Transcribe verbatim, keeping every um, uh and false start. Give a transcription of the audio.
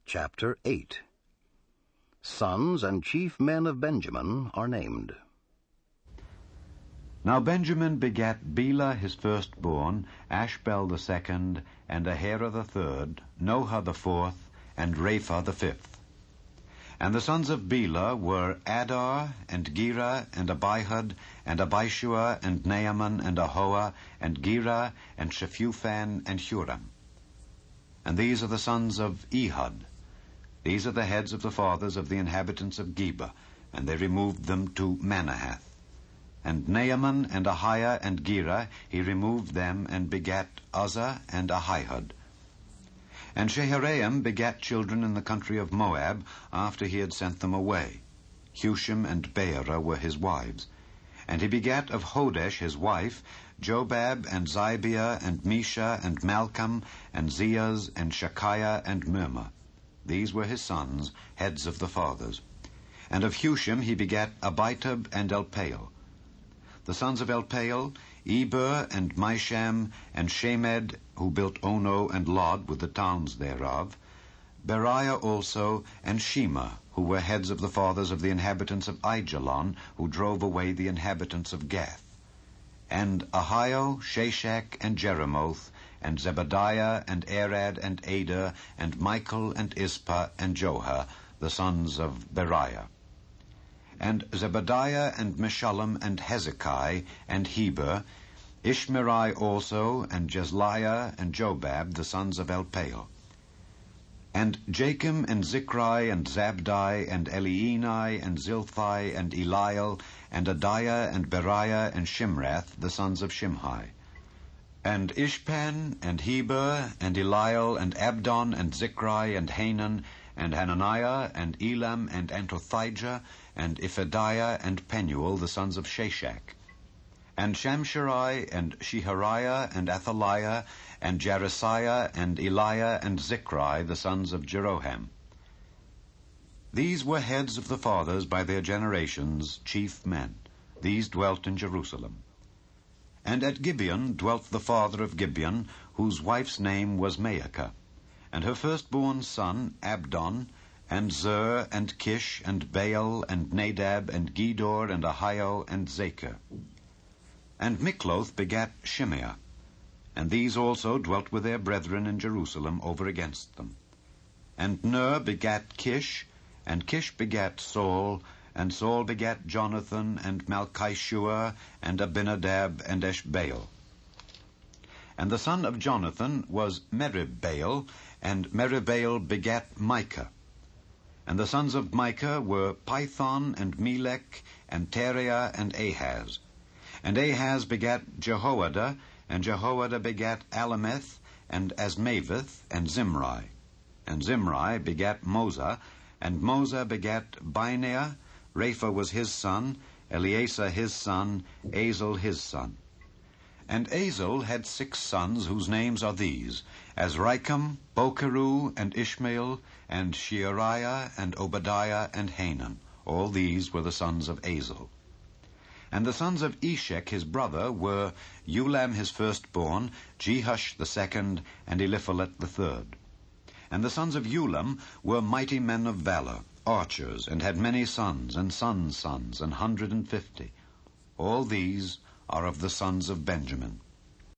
Chapter eight. Sons and chief men of Benjamin are named. Now Benjamin begat Bela his firstborn, Ashbel the second, and Ahera the third, Noha the fourth, and Rapha the fifth. And the sons of Bela were Adar, and Gera, and Abihud, and Abishua, and Naaman, and Ahoah, and Gera, and Shephufan, and Huram. And these are the sons of Ehud. These are the heads of the fathers of the inhabitants of Geba, and they removed them to Manahath. And Naaman and Ahiah and Gera, he removed them, and begat Uzzah and Ahihud. And Shaharaim begat children in the country of Moab, after he had sent them away. Hushim and Beerah were his wives. And he begat of Hodesh his wife, Jobab and Zibeah and Mesha and Malcolm and Zeaz and Shekiah and Mirmah. These were his sons, heads of the fathers. And of Hushim he begat Abitub and Elpaal. The sons of Elpaal, Eber and Misham and Shemed, who built Ono and Lod with the towns thereof, Beriah also, and Shema, who were heads of the fathers of the inhabitants of Aijalon, who drove away the inhabitants of Gath. And Ahio, Shashak, and Jeremoth, and Zebadiah, and Arad, and Ader, and Michael, and Ispa, and Joha, the sons of Beriah. And Zebadiah, and Meshullam, and Hezekiah, and Heber, Ishmerai also, and Jezliah, and Jobab, the sons of Elpaal. And Jachim, and Zichri, and Zabdi, and Elienai, and Zilthai, and Eliel, and Adiah, and Beriah, and Shimrath, the sons of Shimhi. And Ishpan, and Heber, and Eliel, and Abdon, and Zichri, and Hanan, and Hananiah, and Elam, and Antothijah, and Iphidiah, and Penuel, the sons of Shashak. And Shamsherai, and Shehariah, and Athaliah, and Jarisiah, and Eliah, and Zichri, the sons of Jeroham. These were heads of the fathers by their generations, chief men. These dwelt in Jerusalem. And at Gibeon dwelt the father of Gibeon, whose wife's name was Maacah, and her firstborn son Abdon, and Zer, and Kish, and Baal, and Nadab, and Gedor, and Ahio, and Zachar. And Mikloth begat Shimeah. And these also dwelt with their brethren in Jerusalem over against them. And Ner begat Kish, and Kish begat Saul, and Saul begat Jonathan, and Malchishua, and Abinadab, and Eshbaal. And the son of Jonathan was Meribbaal, and Meribbaal begat Micah. And the sons of Micah were Pithon, and Melech, and Teriah, and Ahaz. And Ahaz begat Jehoiada, and Jehoiada begat Alemeth, and Asmaveth, and Zimri. And Zimri begat Moza, and Moza begat Bineah. Rapha was his son, Eleasah his son, Azel his son. And Azel had six sons, whose names are these, Azrikam, Bokeru, and Ishmael, and Sheariah, and Obadiah, and Hanan. All these were the sons of Azel. And the sons of Eshek his brother were Ulam his firstborn, Jehush the second, and Eliphalet the third. And the sons of Ulam were mighty men of valor, archers, and had many sons, and sons' sons, an hundred and fifty. All these are of the sons of Benjamin.